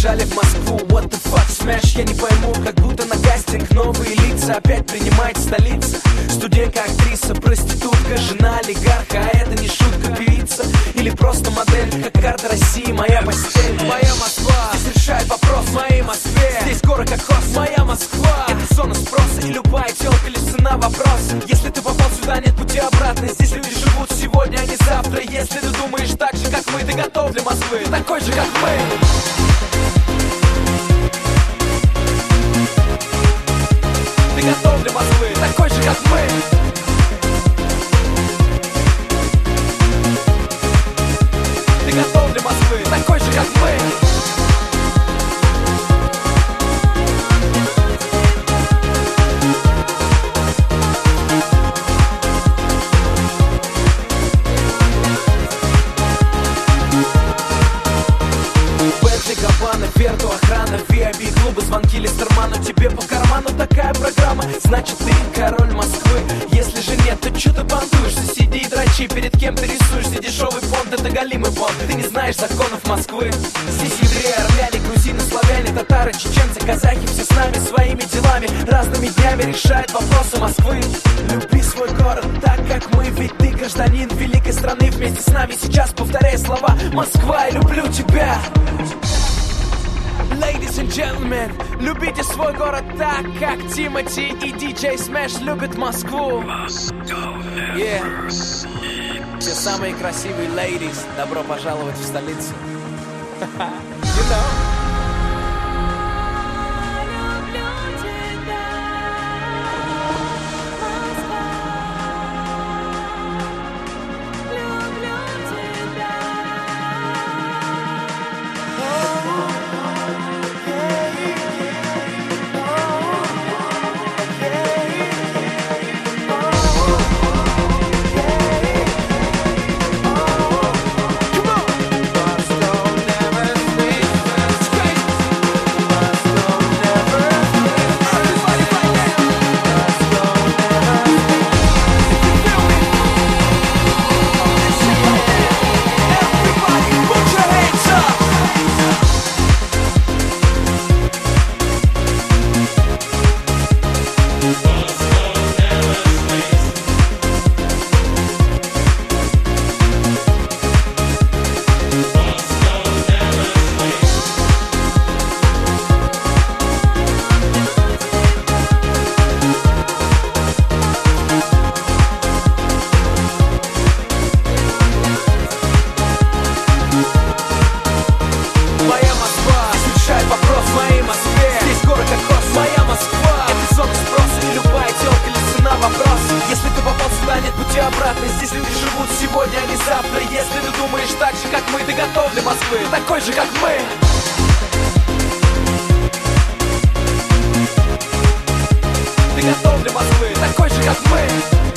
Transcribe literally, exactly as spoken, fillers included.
Забежали в Москву, what the fuck, smash, я не пойму. Как будто на кастинг новые лица опять принимает столица. Студентка, актриса, проститутка, жена олигарха. А это не шутка, певица или просто модель. Как карта России, моя постель. Моя Москва, здесь решает вопрос в моей Москве. Здесь город как хост, моя Москва. Это зона спроса, и любая телка лишь цена вопроса. Если ты попал сюда, нет пути обратно. Здесь люди живут сегодня, а не завтра. Если ты думаешь так же, как мы, ты готов для Москвы, такой же, как мы. Ты готов для Москвы, такой же, как мы. Ты готов для Москвы, такой же, как мы. Верту, охрана, ви ай пи-клубы, звонки Листерману. Тебе по карману такая программа, значит ты король Москвы. Если же нет, то чё ты понтуешься? Сиди и дрочи, перед кем ты рисуешься? Дешевый понт, это голимый понт. Ты не знаешь законов Москвы. Здесь евреи, армяне, грузины, славяне, татары, чеченцы, казахи, все с нами, своими делами, разными днями решают вопросы Москвы. Люби свой город так, как мы, ведь ты гражданин великой страны. Вместе с нами сейчас повторяй слова: Москва, я люблю тебя. Ladies and gentlemen, любите свой город так, как Тимати и диджей Smash любят Москву. Yeah. Все самые красивые ladies, добро пожаловать в столицу. You know. Если ты попал сюда, нет пути обратно. Здесь люди живут сегодня, а не завтра. Если ты думаешь так же, как мы, ты готов для Москвы, такой же, как мы. Ты готов для Москвы, такой же, как мы.